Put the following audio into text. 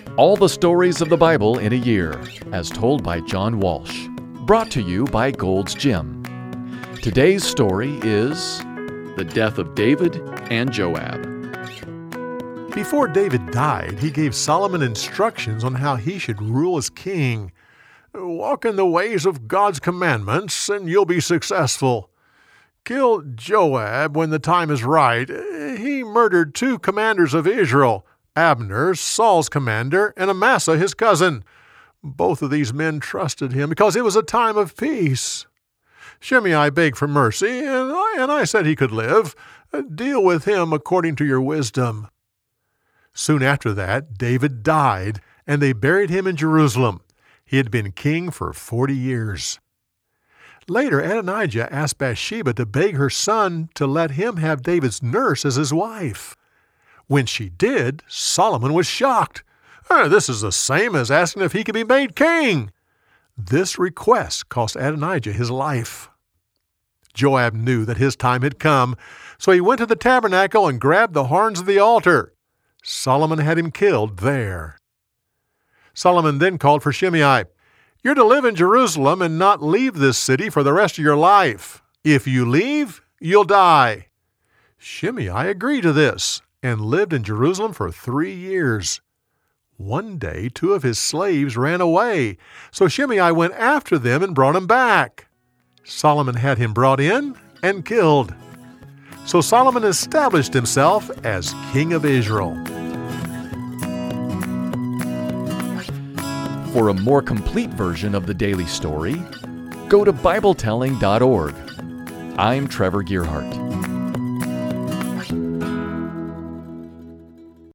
All the stories of the Bible in a year, as told by John Walsh. Brought to you by Gold's Gym. Today's story is the death of David and Joab. Before David died, he gave Solomon instructions on how he should rule as king. Walk in the ways of God's commandments, and you'll be successful. Kill Joab when the time is right. He murdered 2 commanders of Israel, Abner, Saul's commander, and Amasa, his cousin. Both of these men trusted him because it was a time of peace. Shimei begged for mercy, and I said he could live. Deal with him according to your wisdom. Soon after that, David died, and they buried him in Jerusalem. He had been king for 40 years. Later, Adonijah asked Bathsheba to beg her son to let him have David's nurse as his wife. When she did, Solomon was shocked. This is the same as asking if he could be made king. This request cost Adonijah his life. Joab knew that his time had come, so he went to the tabernacle and grabbed the horns of the altar. Solomon had him killed there. Solomon then called for Shimei. You're to live in Jerusalem and not leave this city for the rest of your life. If you leave, you'll die. Shimei agreed to this and lived in Jerusalem for 3 years. One day, 2 of his slaves ran away, so Shimei went after them and brought them back. Solomon had him brought in and killed. So Solomon established himself as king of Israel. For a more complete version of the daily story, go to BibleTelling.org. I'm Trevor Gearhart.